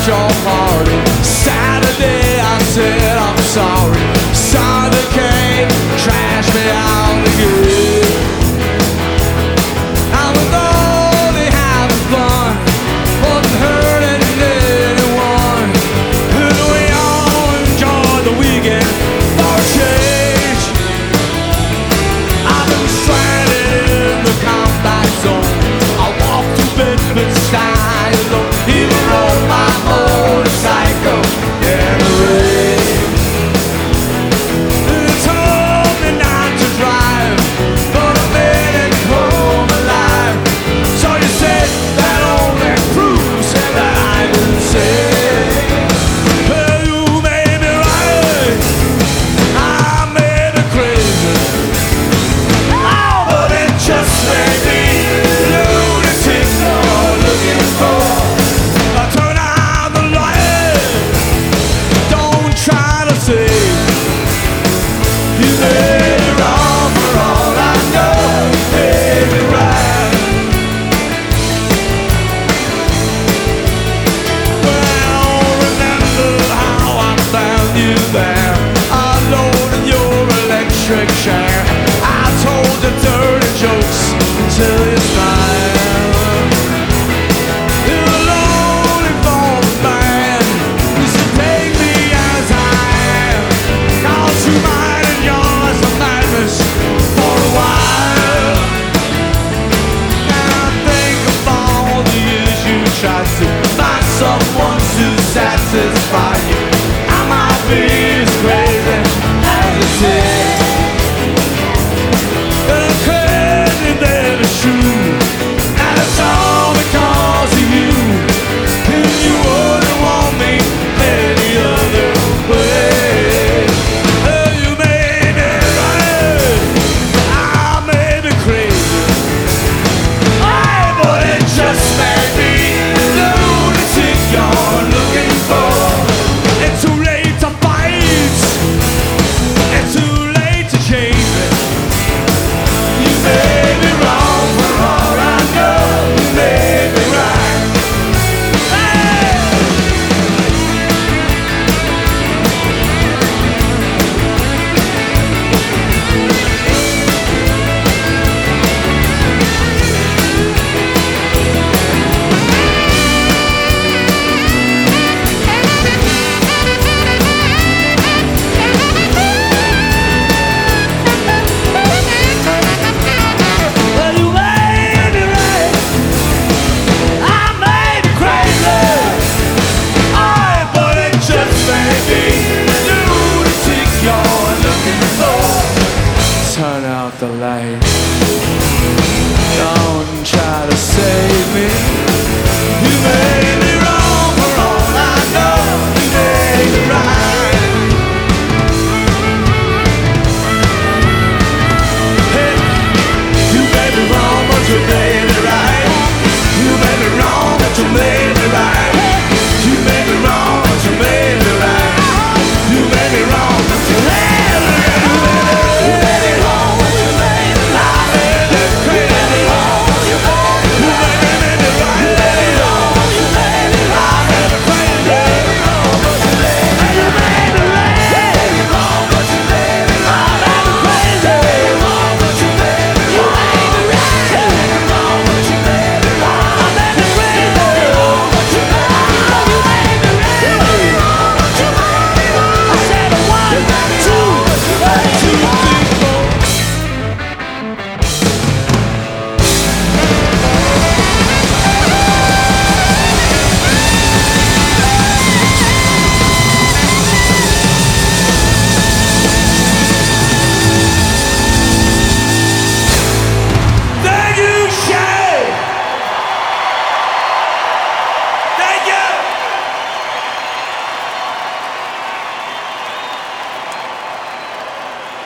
your party. Saturday I said I'm sorry. Sunday came, trashed me out again. I was only having fun, wasn't hurting anyone. And we all enjoyed the weekend for a change. I've been stranded in the combat zone. I walked to Bedford style, even rode my motorcycle in the rain. They told me not to drive, but I made it home alive. So you said that only proves that I didn't say. Well, you made me right, I made me crazy. Oh, but it just made me lunatic you're looking for. I turn out the light, don't try to save. You made me wrong for all I know, you made me right. Well, remember how I found you there, alone in your electric chair. I told you dirty jokes until you smiled. You were lonely for the man, you said take me as I am. Cause you mine and yours a madness for a while. And I think of all the years you tried to find someone to satisfy you. I might be as crazy as you say. And crazy that it's true, and it's all because of you. And you wouldn't want me any other way. Oh, you made me right, I made me crazy. Oh, but it just made me lunatic you're looking for. It's too late to fight, it's too late to change it. You made me wrong for all I know, you made me right. Hey! Well, you made me right, I made me crazy. Oh, but it just made me lunatic you're looking for. Turn out the light, don't try to save me.